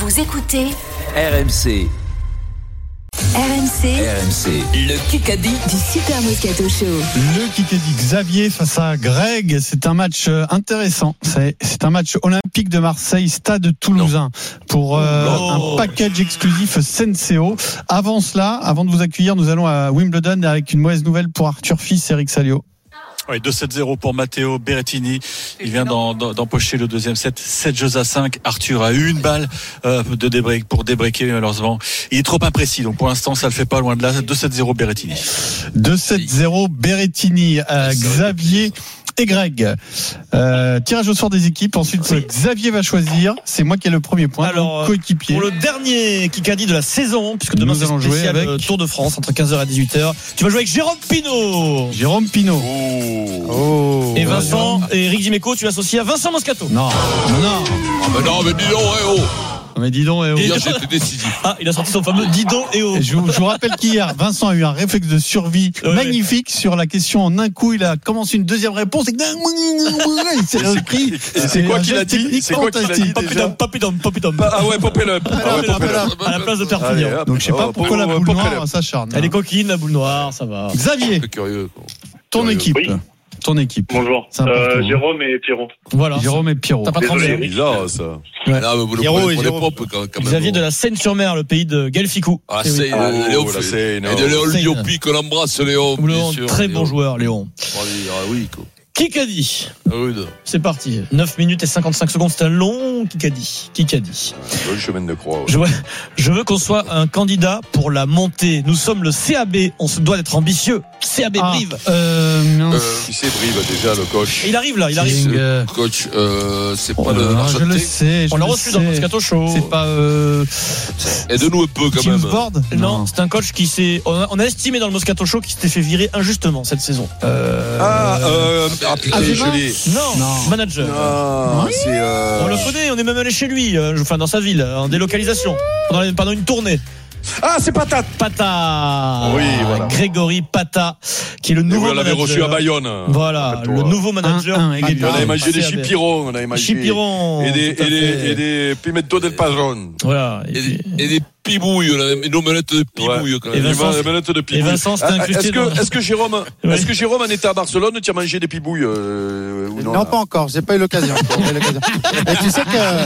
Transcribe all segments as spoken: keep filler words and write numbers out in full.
Vous écoutez R M C. R M C. R M C. Le Kikadi du Super Moscato Show. Le Kikadi Xavier face à Greg, c'est un match intéressant. C'est, c'est un match olympique de Marseille, Stade Toulousain, pour euh, un package exclusif Senseo. Avant cela, avant de vous accueillir, nous allons à Wimbledon avec une mauvaise nouvelle pour Arthur Fils et Eric Salio. Oui, deux sept zéro pour Matteo Berrettini. Il vient d'en, d'empocher le deuxième set. sept jeux à cinq. Arthur a eu une balle euh, de débreak, pour débreaker, malheureusement. Il est trop imprécis. Donc, pour l'instant, ça le fait pas loin de là. deux sept zéro Berrettini. deux sept zéro Berrettini. Euh, Xavier et Greg. Euh, tirage au sort des équipes. Ensuite, oui. Xavier va choisir. C'est moi qui ai le premier point. Alors, coéquipier. Pour le dernier Kikadi de la saison, puisque demain nous c'est allons spécial jouer avec Tour de France entre quinze heures et dix-huit heures. Tu vas jouer avec Jérôme Pinault. Jérôme Pinault. Oh. Oh. Et Vincent et Eric Dimeco, tu l'associé à Vincent Moscato. Non. Non. Ah ben non, mais dis donc, eh oh. Mais dis donc, eh oh. Hier, j'étais décisif. Ah, il a sorti son fameux Didon et oh. Je vous, je vous rappelle qu'hier, Vincent a eu un réflexe de survie ouais. magnifique sur la question en un coup. Il a commencé une deuxième réponse et il s'est repris. C'est quoi qu'il a dit? C'est quoi qu'il a dit? Popidom, popidom, popidom. Ah ouais, Popelum. Ah ouais, Popelum. À la place de Perpignan. Donc je sais pas pourquoi la boule noire s'acharne. Elle est coquine, la boule noire, ça va. Xavier, curieux. ton équipe. Oui. Ton équipe. Bonjour. Euh, Jérôme et Pierrot. Voilà. Jérôme et Pierrot. T'as pas tremblé. Désolé. Bizarre, ça. Ouais. Là, vous le Pierrot prenez et pour les Jérôme. propres, quand, quand même. Xavier de la Seine-sur-Mer, le pays de Galficou. Ah, Eh oui. c'est Ah, Léon. oh, la Seine, Et de Léon Seine. Liopi, qu'on embrasse, Léon. Léon, bien sûr, très Léon. bon joueur, Léon. Ah oui, quoi. Kikadi. Rude. C'est parti. neuf minutes et cinquante-cinq secondes. C'est un long Kikadi. Kikadi. Le chemin de croix. Je veux, je veux qu'on soit un candidat pour la montée. Nous sommes le C A B. On se doit d'être ambitieux. C A B Ah, Brive. Euh, Euh, qui c'est Brive, déjà, le coach? Et il arrive là, il arrive. Euh, Coach, euh, c'est oh pas le là là, je le Argentin. sais. On je l'a le reçu dans sais. le Moscato Show. C'est pas euh, Aide-nous un peu, quand Teams même. Board. Non, c'est un coach qui s'est. On a, on a estimé dans le Moscato Show qu'il s'était fait virer injustement cette saison. Euh, Ah, euh, ah, putain, Azema je l'ai. Non, Non. manager. Ah, c'est, euh... On le connaît, on est même allé chez lui, euh, enfin dans sa ville, en délocalisation, pendant, pendant une tournée. Ah, c'est Patate. Pata. Oui, voilà. Grégory Pata, qui est le Et nouveau vous l'avez manager. reçu à Bayonne. Voilà, le nouveau manager. Un, un, égalité. On avait mangé des C A B. chipirons, on avait mangé. Chipirons. Et des, tout à et des, fait. et des pimento del padron. Voilà. Et, Et puis- des, et des pibouilles, on avait une omelette de pibouilles, quand Et même. Vincent- Une omelette de et pibouilles. Vincent s'est Ah, incrusté Est-ce que, dans- est-ce que Jérôme, Oui. est-ce que Jérôme en était à Barcelone, tu as mangé des pibouilles, euh, ou non? Non, pas encore, j'ai pas eu l'occasion. J'ai pas eu l'occasion. Et tu sais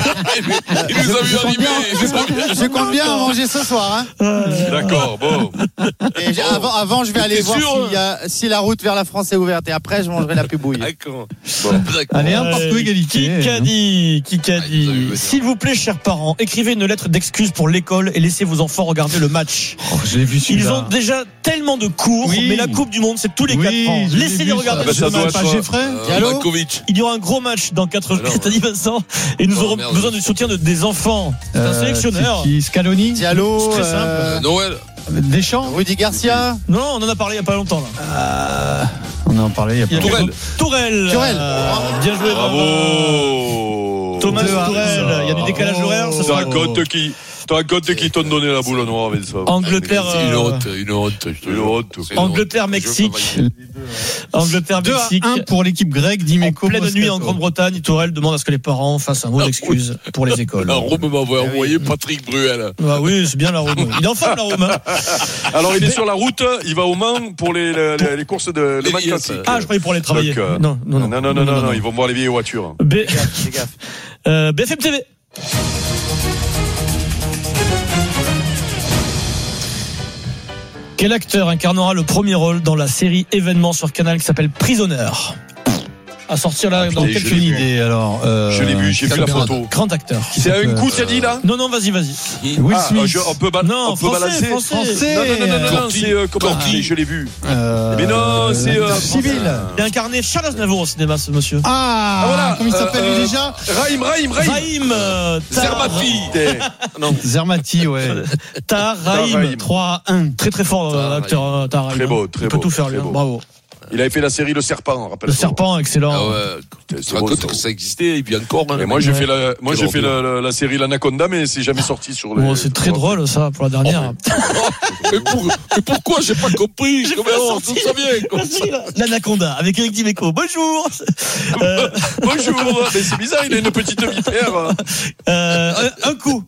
que Il nous a vu arriver. je compte bien en manger ce soir. Hein. D'accord, bon. Et j'ai- avant, avant, je vais aller T'es voir sûr, s'il y a- si la route vers la France est ouverte. Et après, je mangerai la pibouille. D'accord. Bon, d'accord. Allez, un partout, égalité. Kikadi, Ah, ils ont eu Kikadi. venir. S'il vous plaît, chers parents, écrivez une lettre d'excuse pour l'école et laissez vos enfants regarder le match. Oh, je l'ai vu Ils celui-là. ont déjà tellement de cours, Oui. mais la Coupe du Monde, c'est tous les Oui, quatre ans. je l'ai Laissez-les vu, regarder Ah, bah, ce ça doit match. être pas Geoffrey euh, Diallo Malkovich. Il y aura un gros match dans quatre heures. Alors. T'as dit Vincent. Et nous Oh, aurons merde. besoin du soutien de, des enfants. C'est un Euh, sélectionneur. c'est qui, Scaloni, Diallo, C'est très simple. euh, Noël. Deschamps. Rudy Garcia. Non, on en a parlé il y a pas longtemps là. Euh, on en parlait il y a Il y a pas Tourelle. quelques- Tourelle. Tourelle. Euh, bien joué. Bravo. Thomas Deux à Tourelle. un. Il y a du décalage horaire. Ce Tu sera racontes qui Tu racontes qui t'ont donné la boule noire, Vincent? Angleterre. C'est une euh, honte, une honte. je te Une jure. honte. C'est une honte. Angleterre, Mexique. Je veux Angleterre, deux à Mexique. un pour l'équipe grecque En d'Imeco. pleine nuit en Moscato. Grande-Bretagne, Tourelle demande à ce que les parents fassent un mot Ah, d'excuse pour les écoles. La Rome m'avait envoyé Patrick Bruel. Ah oui, c'est bien la Rome. Il est en forme la Rome. Hein. Alors, il est sur la route, il va au Mans pour les, les, les courses de le Les Mans liens, classique. Ah, je croyais pour aller travailler. Donc, euh, non, non, non, Non, non, non, non, non, ils vont voir les vieilles voitures. B... Fais gaffe. Euh, B F M T V. Quel acteur incarnera le premier rôle dans la série événement sur Canal qui s'appelle Prisonneur? À sortir là dans je l'ai- quelques je l'ai vu. minutes. idée alors. euh, Je l'ai vu, j'ai vu la Cameron. photo. Grand acteur. C'est à une coup, tu as dit là? Non, non, vas-y, vas-y. Will Ah, Smith. je- on peut, ba- Non, on peut français, balancer. français. Français. Non, non, non, non, non, non, Corti. c'est euh, comment Corti. dit, je l'ai vu. Euh, Mais non, c'est, euh, civil. Il a incarné Charles Aznavour au cinéma, ce monsieur. Ah, Ah, voilà. comment il s'appelle Euh, lui déjà? Raïm, Raïm, Raïm. Raïm euh, Tar- Zermati. Non, Zermati, ouais. Tar Tar Raïm Raïm. trois à un. Très très fort euh, Tar acteur euh, Tar Raïm. Très beau, hein. très Il peut beau, tout faire très lui. hein. beau. Bravo. Il avait fait la série Le Serpent, rappelle-toi. Le Serpent, excellent. Ah ouais. C'est Tu te rends bon, compte ça. que ça existait et puis encore. Mais moi j'ai Ouais. fait la, moi Quel j'ai fait ordure. la, la, la série L'Anaconda, mais c'est jamais sorti sur le. Bon, c'est très drôle ça pour la dernière. mais, pour, mais pourquoi j'ai pas compris? J'ai Comment pas on sorti. ça vient comme ça? L'Anaconda avec Eric Dimeco. Bonjour. Euh, Bonjour, mais c'est bizarre, il a une petite vipère. euh, un, un coup.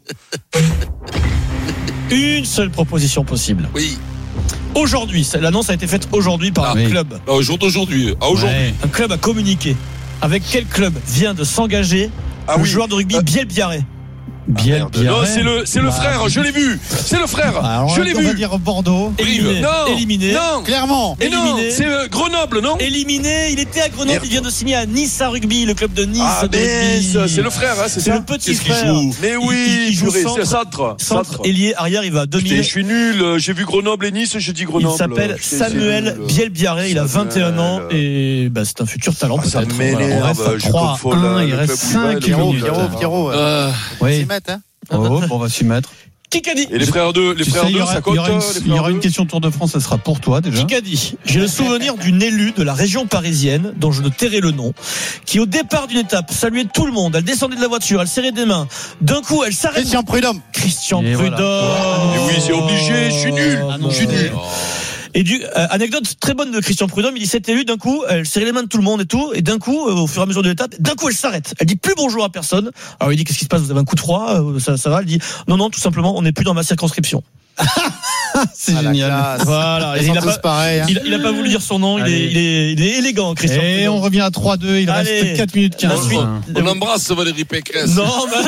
Une seule proposition possible. Oui. Aujourd'hui, ça- l'annonce a été faite aujourd'hui par Ah, un oui. club. Ah, au jour d'aujourd'hui. Ah, aujourd'hui. Ouais. Un club a communiqué. Avec quel club vient de s'engager Ah le oui. joueur de rugby Euh, Biel Biarré? Biel, Non, Biarré. c'est le, c'est le Bah, frère, je l'ai vu. C'est le frère, Alors, je l'ai on va vu. dire Bordeaux. Éliminé. Non, Éliminé. non, Clairement. et non, Éliminé. c'est euh, Grenoble, non? Éliminé. Il était à Grenoble. Merde. Il vient de signer à Nice à rugby, le club de Nice. Ah, de mais rugby. c'est c'est le frère, hein, c'est C'est ça? le petit Qu'est-ce qu'il frère. joue? Mais oui, il, il joue purée, centre, c'est centre. centre, Centre. ailier, arrière. Il va à deux Putain, mille. je suis nul, euh, j'ai vu Grenoble et Nice, j'ai dit Grenoble. Il s'appelle Putain, c'est Samuel nul. Biel Biarré. Il a vingt et un ans Samuel. et bah, c'est un futur talent Ah, ça peut-être. m'énerve. Voilà. On reste à je trois confonds à un, la- il le reste club où il va, cinq le Pierrot, minutes. Pierrot, Pierrot. euh, Ah, faut Oui. s'y mettre, hein. Oh, bon, on va s'y mettre. Qui qu'a dit? Et les frères deux, les Tu sais, frères il y deux, aura, ça il compte. y aura une, euh, les il y aura frères une deux question Tour de France, ça sera pour toi déjà. Qui qu'a dit? J'ai le souvenir d'une élue de la région parisienne, dont je ne tairai le nom, qui au départ d'une étape saluait tout le monde. Elle descendait de la voiture, elle serrait des mains. D'un coup, elle s'arrête. Christian Prudhomme. Christian Et Prudhomme. voilà. Et oui, c'est obligé, je suis nul. Ah non. Je suis nul. Et du euh, anecdote très bonne de Christian Prudhomme, il dit cette élue d'un coup, elle serrait les mains de tout le monde et tout, et d'un coup, euh, au fur et à mesure de l'étape, d'un coup elle s'arrête. Elle dit plus bonjour à personne. Alors il dit qu'est-ce qui se passe? Vous avez un coup de froid? Euh, Ça, ça va? Elle dit non non, tout simplement, on n'est plus dans ma circonscription. C'est Ah, la génial. classe. Voilà. Ils Il sont a tous pas, pareils, hein. il, a- il a pas voulu dire son nom. Il est, Allez. il est, il est élégant, Christian. Et Prudhomme. on revient à trois deux, il Allez. reste quatre minutes quinze. La suite. on embrasse Valérie Pécresse. Non, mais...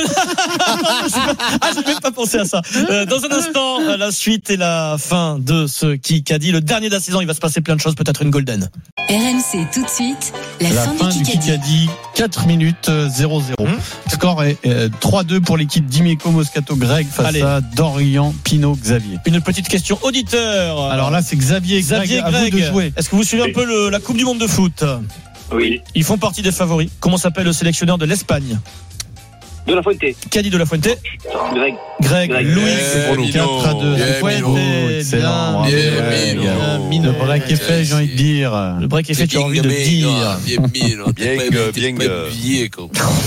ah, j'ai même pas pensé à ça. Euh, dans un instant, euh, la suite et la fin de ce qui qu'a dit le dernier de la saison. Il va se passer plein de choses, peut-être une golden. R M C tout de suite, la, La fin, fin du du Kikadi. Kikadi, quatre minutes euh, zéro zéro. Hum. Score est euh, trois deux pour l'équipe d'Imeco Moscato Greg face Allez. à Dorian Pinot Xavier. Une petite question auditeur. Alors là, c'est Xavier et Greg, Xavier à Greg, vous de jouer. est-ce que vous suivez un peu le- la Coupe du Monde de foot? Oui. Ils font partie des favoris. Comment s'appelle le sélectionneur de l'Espagne? De la Fuente. Qui a dit de la Fuente? Greg. Greg, Greg. Louis. Eh, Mino. quatre à deux. Bien, Fuente, Mino. excellent. Bien, bravo. bien, Ouais, Mino. bien. Mino. Le break est fait, j'ai envie de dire. Le break est fait, tu as envie de Bien, dire. Bien, bien, Bien, bien, bien, bien, euh. billet, quoi.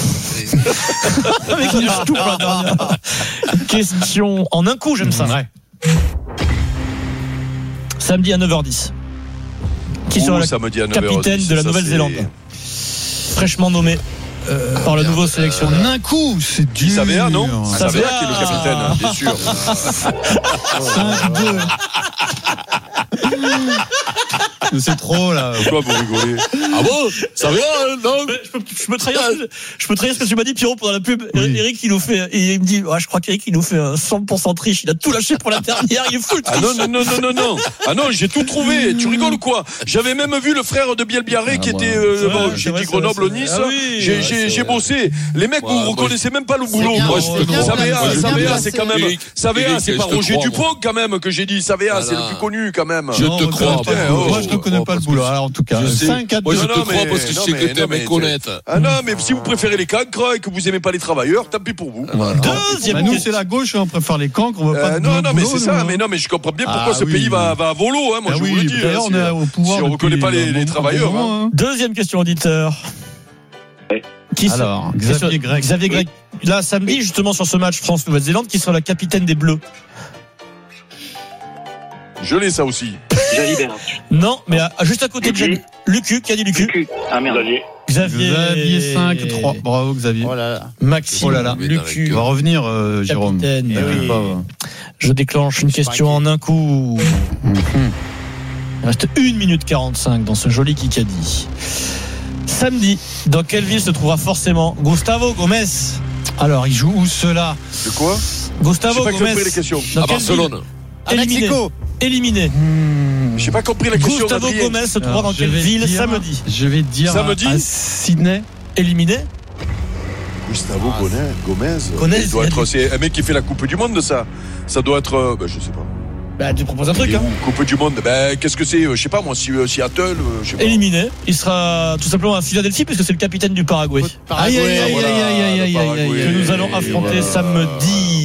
Avec une tout pour la dernière. Question en un coup, j'aime ça. Ouais. Samedi à neuf heures dix. Qui sera Ouh, le ça me dit à neuf heures dix, capitaine de la ça, Nouvelle-Zélande? Fraîchement nommé euh, par le merde. nouveau sélectionneur. En un coup, c'est Qui dur. savait, hein, non? Ça Savea va. qui est le capitaine, hein, bien sûr. cinq deux. C'est trop là. Pourquoi vous rigolez? Ah bon? Ça va, hein, non? Je peux, je peux trahir, ce que- je peux trahir ce que tu m'as dit, Pierrot, pendant la pub. Oui. Eric, il nous fait, et il me dit, ouais, je crois qu'Eric, il nous fait un cent pour cent triche. Il a tout lâché pour la dernière. Il est full Ah triche. non, non, non, non, non, non. Ah non, j'ai tout trouvé. Tu rigoles ou quoi? J'avais même vu le frère de Biel Biarré qui Ah, était, bon. euh, C'est vrai, bon, c'est j'ai vrai, dit c'est vrai, Grenoble c'est au Nice. vrai. Ah oui, J'ai, ouais, j'ai, c'est j'ai vrai. bossé. Les mecs, Ouais, vous moi, reconnaissez même pas le boulot. bien, Moi, c'est je- bien Savea, placé, c'est Savea, bien c'est placé. quand même, Eric, Savea, Eric, c'est je pas te Roger crois, Dupont quand même que j'ai dit. Savea, c'est le Voilà. plus connu quand même. Je Non, te on crois. connaît pas le bien, boulot. oh, Moi, je ne connais oh, pas le parce boulot. que Alors, en tout cas, je sais. cinq à Moi, je deux. te Non, crois mais- parce que je non, sais mais- que non, t'aimes mais et connaître. Ah non, mais si vous préférez les cancres et que vous aimez pas les travailleurs, tant pis pour vous. Voilà. Deuxième Bah, nous, question. c'est la gauche, on préfère les cancres, on veut pas Euh, de non, non, mais boulot, c'est ça. nous, Mais hein. non, mais je comprends bien pourquoi Ah ce pays oui, va, oui. va à volo, hein. Moi, Ah je vous oui, le dis. d'ailleurs, hein, on est si- au pouvoir. si on depuis reconnaît pas les- un les bon travailleurs, moment, hein. Deuxième question auditeur. Ouais. Qui sera- Alors, question- Xavier Greg. Xavier Greg. Là, samedi, justement, sur ce match France-Nouvelle-Zélande, qui sera la capitaine des Bleus? Je l'ai ça aussi. Jalibert. Non, mais à- juste à côté de Lucu. Jeanne. Lucu, qui a dit Lucu? Lucu. Ah merde. Xavier. Xavier cinq trois. Bravo, Xavier. Oh là là. Maxime. Oh là là. Lucu. On va revenir, euh, Jérôme. Capitaine. T'inquiète Oui. pas, ouais. Je déclenche une Je suis question pas en un coup. Mhm. Il reste une minute quarante-cinq dans ce joli Kikadi. Samedi, dans quelle ville se trouvera forcément Gustavo Gomez? Alors, il joue où cela? De quoi? Gustavo J'ai pas Gomez. compris les questions. Dans À quelle Barcelone. À ville Éliminé. Mexico. Éliminé. Hmm. J'ai pas compris la question. Gustavo Adrien. Gomez se trouvera Alors, dans je quelle vais ville dire- samedi? Je vais dire Samedi à, à Sydney. Éliminé. Gustavo Gomez. Gomez. Gomez, Il doit il a être, dit- c'est un mec qui fait la Coupe du Monde, ça. Ça doit être, euh, bah, je sais pas. Bah, tu proposes un Il truc, est hein. où, Coupe du Monde. Ben, qu'est-ce que c'est? euh, Je sais pas, moi, si, euh, Seattle, euh, je sais pas. Éliminé. Il sera tout simplement à Philadelphie puisque c'est le capitaine du Paraguay. Aïe, aïe, aïe, voilà, aïe, aïe, aïe, le aïe, aïe, Paraguay. aïe, Que nous aïe, allons aïe, affronter voilà. samedi.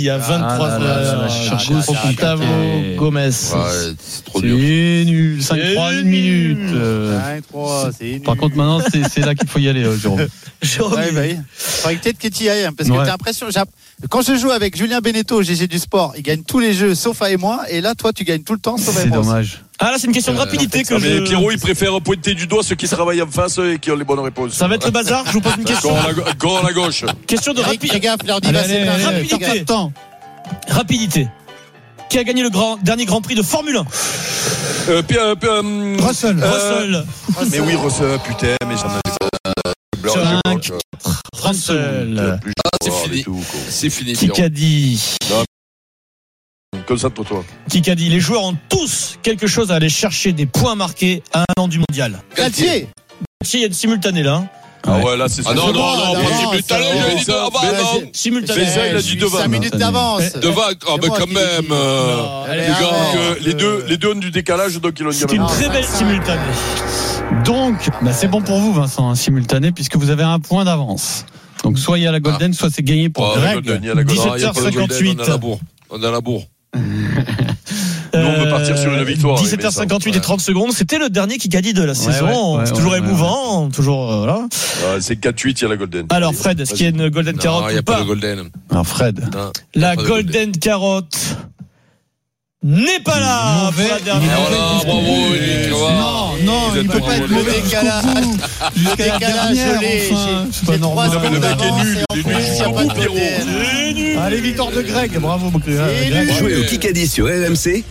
Kikadi à vingt-trois Ah là là là là, heures. cherchez Gustavo ça. Gomez. Ouais, c'est trop C'est dur. nul. cinq trois, C'est une minute. nul. Euh, cinq trois, c'est Par contre, maintenant, c'est c'est là qu'il faut y aller, euh, Jérôme. Jérôme, Ouais, bah oui. Faudrait peut-être que tu y ailles, hein, parce que Ouais. t'as l'impression. j'ai- Quand je joue avec Julien Beneteau au G G du Sport, il gagne tous les jeux sauf A et moi, et là, toi, tu gagnes tout le temps sauf A et C'est moi. dommage. Ah là, c'est une question de rapidité que Ah, mais je. Pierrot, il préfère pointer du doigt ceux qui travaillent en face et qui ont les bonnes réponses. Ça va être le bazar. Je vous pose une question. Encore à la, encore à la gauche. Question de Eric, rapidité. fais gaffe, leur dit Allez, va allez, séparer. allez, rapidité. perds pas de temps. Rapidité. Qui a gagné le grand, dernier Grand Prix de Formule un? Euh, puis, euh, puis, euh, Russell. Russell. mais oui, Russell, putain, mais j'en avais pas. Cinq. Russell. Ah, c'est Oh, fini. et tout, quoi. C'est fini. Pierrot. Kikadi. Concentre-toi. Kikadi. Les joueurs ont tous quelque chose à aller chercher des points marqués à un an du mondial. Galtier. Il y a une simultanée là. hein. Ah ouais, là, c'est Ah non, non, bon, non, d'avance, pas simultané, ça va. j'ai dit de- ah bah Mais non. c'est- Simultanée. Fais ça, il a dit devant. cinq minutes d'avance. Devant, ah C'est bah moi quand qui même. l'ai dit. euh, Non, Allez, Les gars, arrête. que les deux, les deux ont du décalage, donc ils ont C'est gagné. une Non, très belle cinq, cinq. simultanée. Donc, bah, c'est bon pour vous, Vincent, hein, simultané, puisque vous avez un point d'avance. Donc, soit il y a la Golden, soit c'est gagné pour Oh, la Greg. Golden, il y a la Golden. dix-sept Non, il y a pas de Golden, cinquante-huit. On a la bourre. On a la bourre. Nous, on veut partir sur une victoire, oui, dix-sept heures cinquante-huit mais ça, et trente secondes. C'était le dernier Kikadi de la Ouais, saison. ouais, C'est ouais, toujours ouais, émouvant. Toujours, euh, voilà. Ah, c'est quatre huit, il y a la Golden. Alors, Fred, est-ce qu'il y a une Golden Non, Carotte il n'y a ou pas pas? de Golden. Alors, Fred. Non, il y a La pas de Golden Carotte n'est pas là. Mauvais. pour la dernière. Il est Voilà, mauvais bravo, jusqu'au Eric, bout. voilà. Non, non, Vous il êtes peut bravo, pas être les mauvais gars. jusqu'au bout. Jusqu'à la Décalage, dernière, je l'ai. enfin, J'ai- c'est pas j'ai trois normal. mais le mec est secondes nul, d'avance, il est et en nul plus, jusqu'au il y a pas bout, de Pierrot. Golden. C'est nul. Allez, victoire de Greg. Bravo, Greg. C'est Greg. nul. Jouez au Kikadi sur R M C